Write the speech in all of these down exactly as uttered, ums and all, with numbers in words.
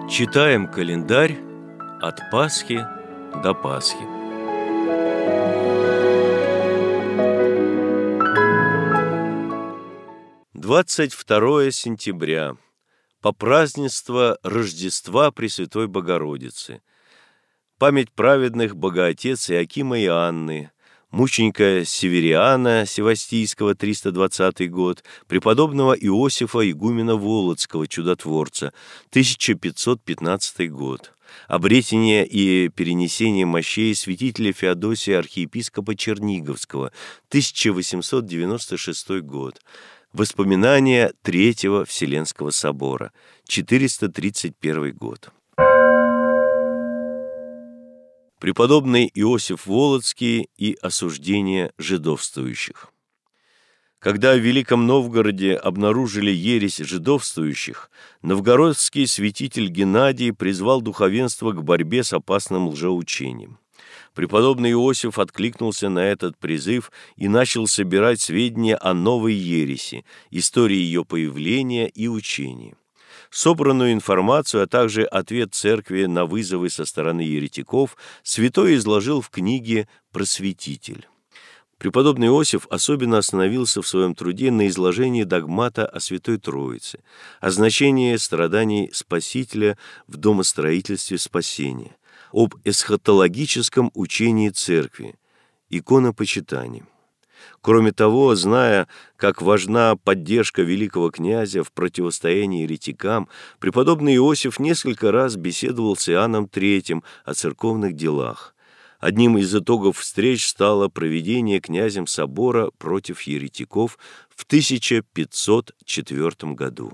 Читаем календарь от Пасхи до Пасхи. двадцать второе сентября. Попразднество Рождества Пресвятой Богородицы. Память праведных Богоотец Иакима и Анны, мученика Севериана Севастийского, триста двадцатый год, преподобного Иосифа игумена Волоцкого, чудотворца, тысяча пятьсот пятнадцатый год, обретение и перенесение мощей святителя Феодосия архиепископа Черниговского, тысяча восемьсот девяносто шестой год, воспоминания Третьего Вселенского собора, четыреста тридцать первый год. Преподобный Иосиф Волоцкий и осуждение жидовствующих. Когда в Великом Новгороде обнаружили ересь жидовствующих, новгородский святитель Геннадий призвал духовенство к борьбе с опасным лжеучением. Преподобный Иосиф откликнулся на этот призыв и начал собирать сведения о новой ереси, истории ее появления и учения. Собранную информацию, а также ответ церкви на вызовы со стороны еретиков святой изложил в книге «Просветитель». Преподобный Иосиф особенно остановился в своем труде на изложении догмата о Святой Троице, о значении страданий Спасителя в домостроительстве спасения, об эсхатологическом учении церкви, иконопочитании. Кроме того, зная, как важна поддержка великого князя в противостоянии еретикам, преподобный Иосиф несколько раз беседовал с Иоанном Третьим о церковных делах. Одним из итогов встреч стало проведение князем собора против еретиков в тысяча пятьсот четвёртом году.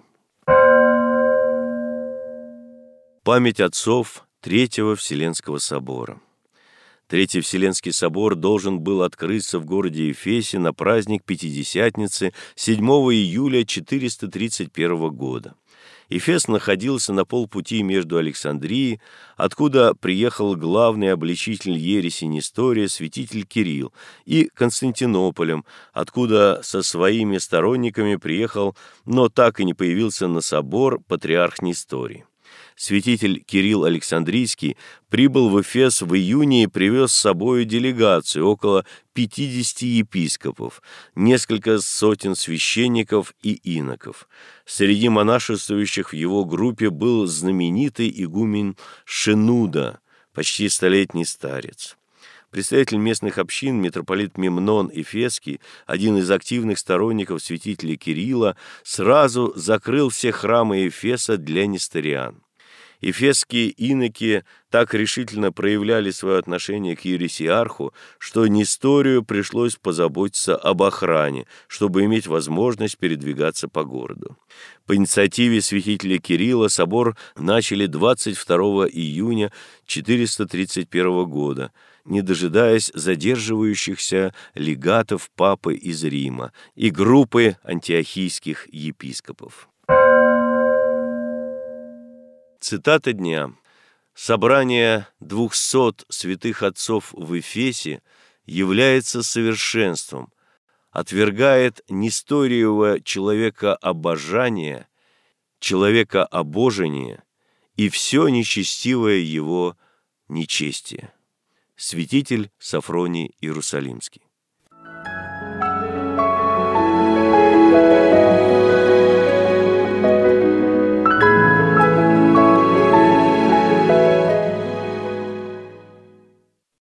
Память отцов Третьего Вселенского собора. Третий Вселенский собор должен был открыться в городе Эфесе на праздник Пятидесятницы седьмого июля четыреста тридцать первого года. Эфес находился на полпути между Александрией, откуда приехал главный обличитель ереси Нестория, святитель Кирилл, и Константинополем, откуда со своими сторонниками приехал, но так и не появился на собор, патриарх Несторий. Святитель Кирилл Александрийский прибыл в Эфес в июне и привез с собой делегацию, около пятидесяти епископов, несколько сотен священников и иноков. Среди монашествующих в его группе был знаменитый игумен Шенуда, почти столетний старец. Представитель местных общин, митрополит Мемнон Эфесский, один из активных сторонников святителя Кирилла, сразу закрыл все храмы Эфеса для несториан. Эфесские иноки так решительно проявляли свое отношение к ересиарху, что Несторию пришлось позаботиться об охране, чтобы иметь возможность передвигаться по городу. По инициативе святителя Кирилла собор начали двадцать второго июня четыреста тридцать первого года, не дожидаясь задерживающихся легатов папы из Рима и группы антиохийских епископов. Цитата дня. «Собрание двухсот святых отцов в Эфесе является совершенством, отвергает несториевого человека-обожание, человека-обожение и все нечестивое его нечестие». Святитель Софроний Иерусалимский.